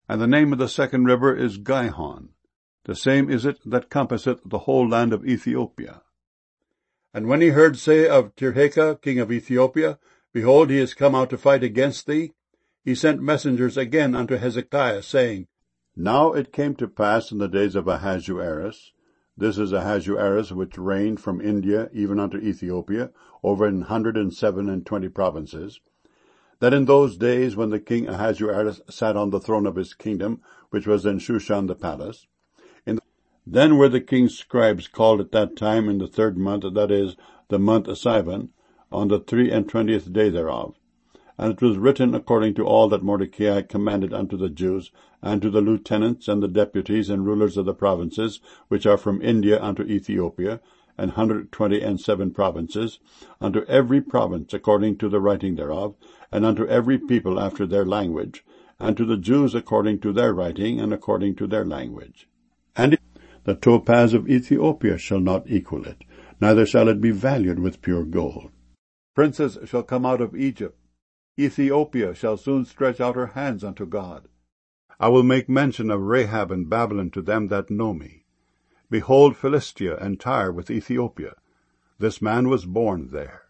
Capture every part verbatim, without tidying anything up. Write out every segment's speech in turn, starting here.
And the name of the second river is Gihon. The same is it that compasseth the whole land of Ethiopia. And when he heard say of Tirhakah, king of Ethiopia, behold, he is come out to fight against thee, he sent messengers again unto Hezekiah, saying, Now it came to pass in the days of Ahasuerus, this is Ahasuerus which reigned from India even unto Ethiopia, over an hundred and seven and twenty provinces, that in those days when the king Ahasuerus sat on the throne of his kingdom, which was in Shushan the palace, in the, then were the king's scribes called at that time in the third month, that is, the month Sivan, on the three and twentieth day thereof. And it was written according to all that Mordecai commanded unto the Jews, and to the lieutenants and the deputies and rulers of the provinces, which are from India unto Ethiopia, an hundred twenty and seven provinces, unto every province according to the writing thereof, and unto every people after their language, and to the Jews according to their writing and according to their language. And the topaz of Ethiopia shall not equal it, neither shall it be valued with pure gold. Princes shall come out of Egypt. Ethiopia shall soon stretch out her hands unto God. I will make mention of Rahab and Babylon to them that know me. Behold Philistia and Tyre with Ethiopia. This man was born there.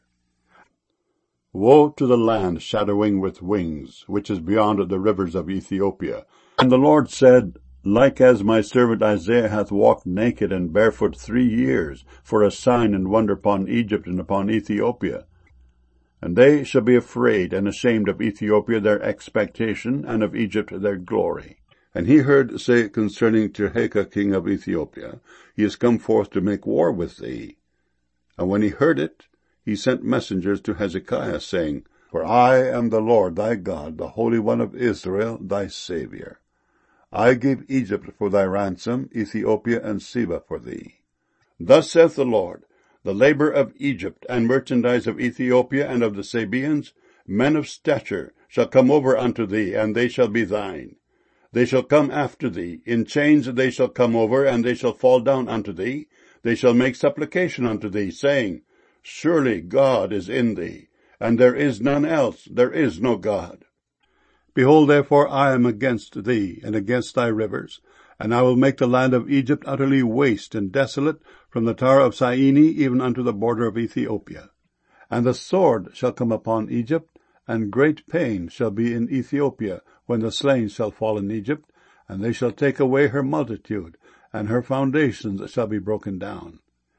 Woe to the land shadowing with wings, which is beyond the rivers of Ethiopia. And the Lord said, Like as my servant Isaiah hath walked naked and barefoot three years, for a sign and wonder upon Egypt and upon Ethiopia. And they shall be afraid and ashamed of Ethiopia their expectation, and of Egypt their glory. And he heard say concerning Tirhakah king of Ethiopia, He is come forth to make war with thee. And when he heard it, he sent messengers to Hezekiah, saying, For I am the Lord thy God, the Holy One of Israel, thy Saviour. I gave Egypt for thy ransom, Ethiopia and Seba for thee. Thus saith the Lord, The labor of Egypt, and merchandise of Ethiopia and of the Sabaeans, men of stature, shall come over unto thee, and they shall be thine. They shall come after thee, in chains they shall come over, and they shall fall down unto thee. They shall make supplication unto thee, saying, Surely God is in thee, and there is none else, there is no God. Behold, therefore, I am against thee, and against thy rivers, and I will make the land of Egypt utterly waste and desolate, from the tower of Syene even unto the border of Ethiopia. And the sword shall come upon Egypt, and great pain shall be in Ethiopia, when the slain shall fall in Egypt, and they shall take away her multitude, and her foundations shall be broken down.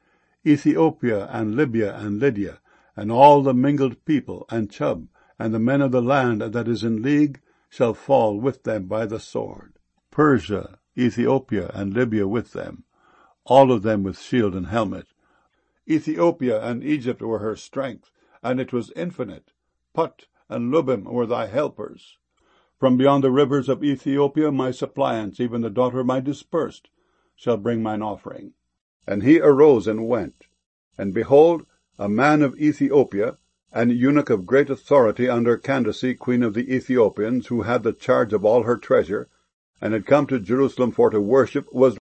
Ethiopia and Libya and Lydia, and all the mingled people, and Chub, and the men of the land that is in league, shall fall with them by the sword. Persia, Ethiopia, and Libya with them, all of them with shield and helmet. Ethiopia and Egypt were her strength, and it was infinite. Put and Lubim were thy helpers. From beyond the rivers of Ethiopia my suppliants, even the daughter of my dispersed, shall bring mine offering. And he arose and went. And behold, a man of Ethiopia, an eunuch of great authority under Candace, queen of the Ethiopians, who had the charge of all her treasure, and had come to Jerusalem for to worship, was